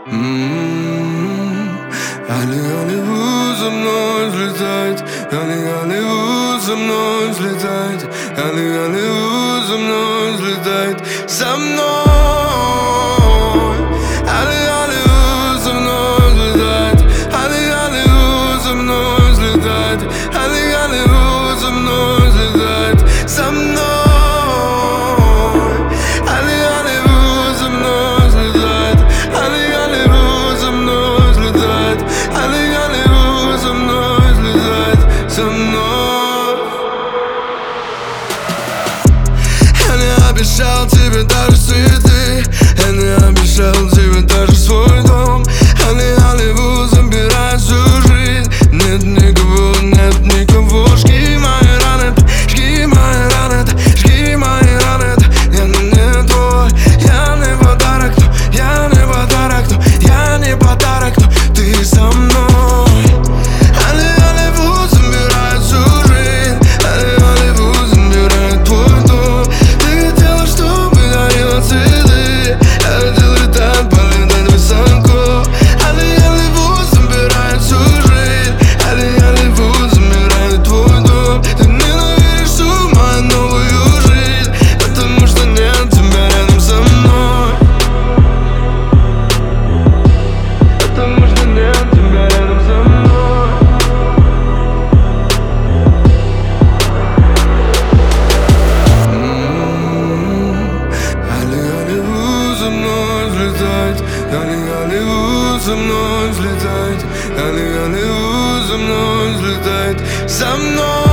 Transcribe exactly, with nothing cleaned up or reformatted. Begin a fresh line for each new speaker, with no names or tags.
Али, Аллилуйя за мной взлетает, Али, Аллилуйя за мной взлетает, Али, Аллилуйя за мной взлетает, за мной. Али, Аллилуйя за мной взлетает, Али, Аллилуйя за мной взлетает, Али, Аллилуйя за мной взлетает, за мной. Я не обещал тебе даже цветы, я не обещал тебе даже свой дом. Али, Аллилуйя забирает всю жизнь. Нет никого, нет никого. Жги мои раны, жги мои раны, жги мои раны. Я не твой, я не подарок, но я не подарок, но я не подарок, но ты со мной. Али, Аллилуйя за мной взлетает, Али, Аллилуйя за мной взлетает, за мной.